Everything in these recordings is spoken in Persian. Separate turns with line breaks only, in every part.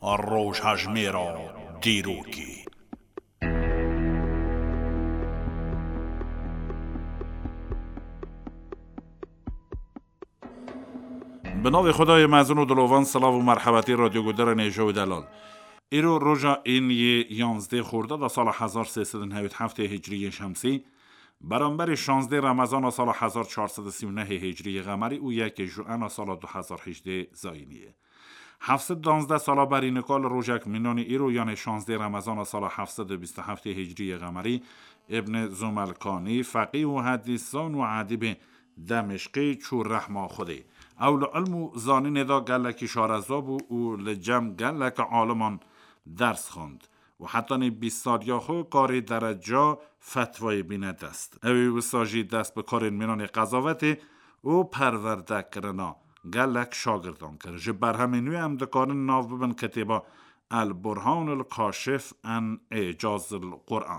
روژهژمێرە دیروکی. به نام خدای مزون و دلوان. سلام و مرحبتی رادیو گودر نیجه و دلال. ایرو روژا این 11 خرداد از سال 1397 هجری شمسی برابر 16 رمضان سال 1439 هجری قمری و 1 ژوئن سال 2018 زاینیه. 712 سال بر این کال روژک مینان ایرو یعنی 16 رمضان سال 727 هجری قمری ابن زملکانی فقیه و حدیثان و ادیب دمشقی چور رحمه خودی اول علم زانی ندا گلک شارزاب و لجم گلک عالمان درس خواند و حتی 20 سال یا خو کاری درجا فتوای بیند است. اوی وساجی دست به کار مینان قضاوت و پرورده کرنا گلک شاگردان کرد. جبر همینوی هم دکارن ناو ببن کتیبا البرهان الکاشف عن اعجاز القرآن.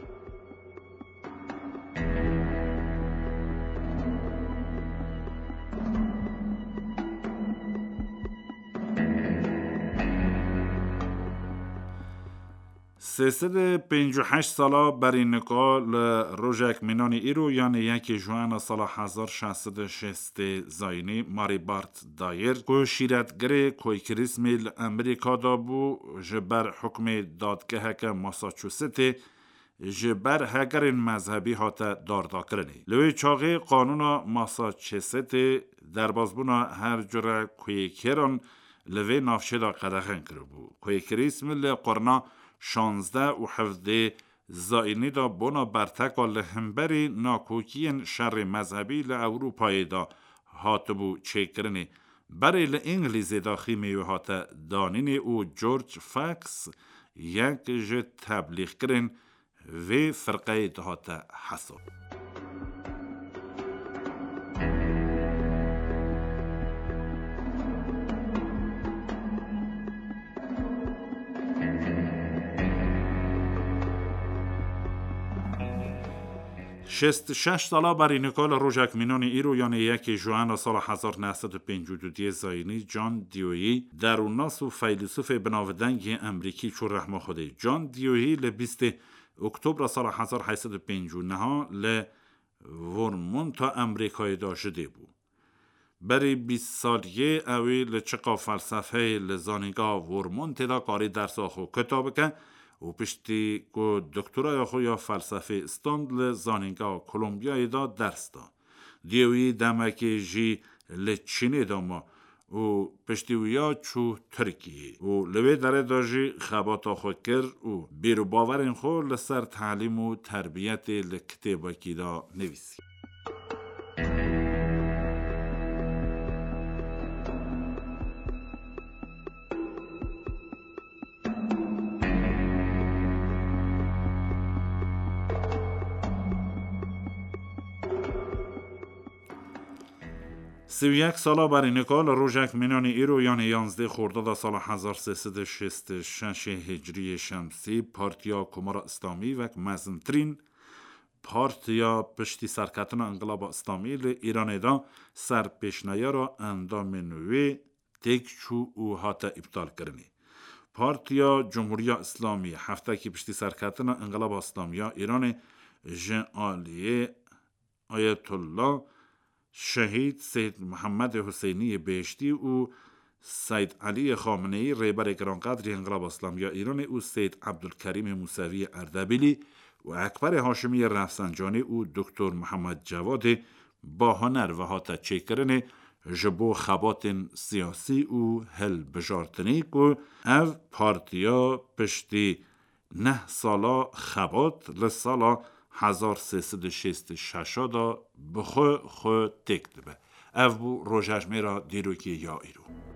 سیصد 58 سالا بر این کال روژک مینان ایرو یعنی 1 ژوئن سال 1606 زاینی ماری بارت دایر کو شیرتگر کویکریسمیل امریکا دا بو جبر حکم دادگاه که ماساچوست جبر هگر مذهبی هاته داردا کرنی. لوی چاقی قانون ماساچوست در بازبونا هر جور کویکران لوی نافشه دا قدخن کرو بو. کویکریسمیل قرنا 16 و 17 زاینی دا بنا برتکا لهمبری ناکوکین شر مذهبی لأوروپای دا هاتبو چکرنی برای لانگلیزی دا خیمیو هات دانینی او جورج فاکس یک جه تبلیغ کرن و فرقه دا هات حساب. شش سالا بر این کال روژک مینان ایرو یعنی 1 ژوئن سال 1952 زاینی جان دیویی دروناس و فیلسوف بناودنگ امریکی چون رحمه خوده. جان دیویی ل 20 اکتبر سال 1859 ل ورمونت امریکای داشته بود. برای 20 سالیه اوی لچقا فلسفه لزانیگا ورمونت دا کاری درس آخو کتاب که و پشتی که دکترای خو یا فلسفه استاند لزانینگا کلمبیای دا درس دا. دیوی دمکی جی لچینه دا ما و پشتی ویا چو ترکیه و لوی داره دا جی خباتا خو کر و بیرو باورین خو لسر تعلیم و تربیت لکتباکی دا نویسی. سی و یک سالا بر این کال روژک مینان ایرو یعنی 11 خرداد سال 1366 هجری شمسی پارتیا کمار اسلامی و مزنترین پارتیا پشتی سرکتن انقلاب اسلامی ایران دا سر پیشنیا را اندام نوی تکچو و هات ابطال کرنی. پارتیا جمهوری اسلامی هفته که پشتی سرکتن انقلاب اسلامی ایران جن عالیه آیت الله شهید سید محمد حسینی بهشتی و سید علی خامنه‌ای رهبر گرانقدر انقلاب اسلامی ایران و سید عبدالکریم موسوی اردبیلی و اکبر هاشمی رفسنجانی و دکتر محمد جواد با هنر و هات چکرن جبو خبات سیاسی و هل بجارتنی که او پارتیا پشتی 9 سالا خبات لسالا 1366 دا بخو تکت به. او بو روژهژمێرە دیروکی یا ایرو.